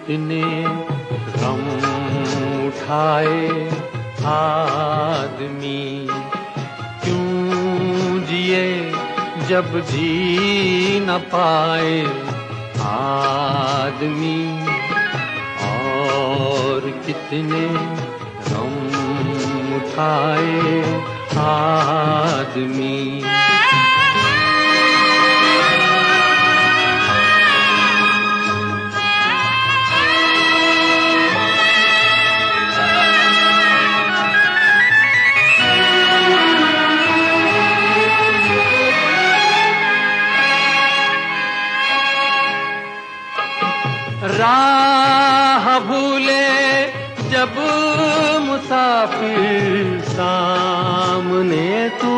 कितने गम उठाए आदमी, क्यों जिए जब जी न पाए आदमी। और कितने गम उठाए आदमी। राह भूले जब मुसाफिर, सामने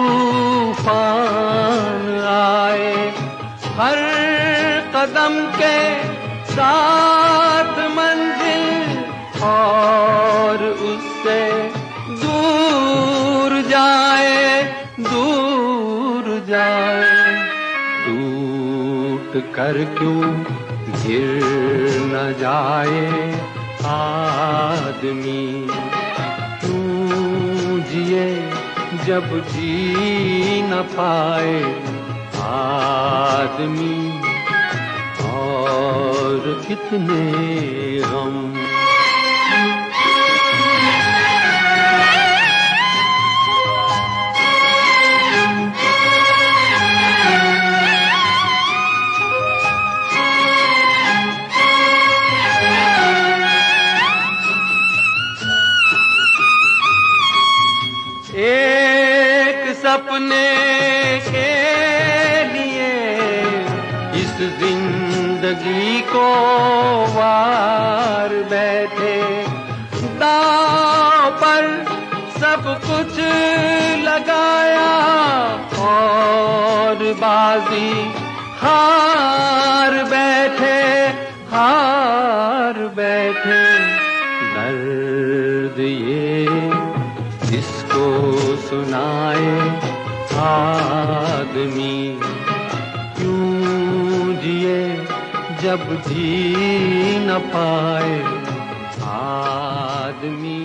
तूफान आए, हर कदम के साथ मंजिल और उससे दूर जाए, दूर जाए। टूट कर क्यों गिर न जाए आदमी, क्यों जिए जब जी न पाए आदमी। और कितने हम एक सपने के लिए इस जिंदगी को वार बैठे, दांव पर सब कुछ लगाया और बाजी हार बैठे, हार बैठे। दर्द ये जिसको सुनाए आदमी, क्यों जिए जब जी न पाए आदमी।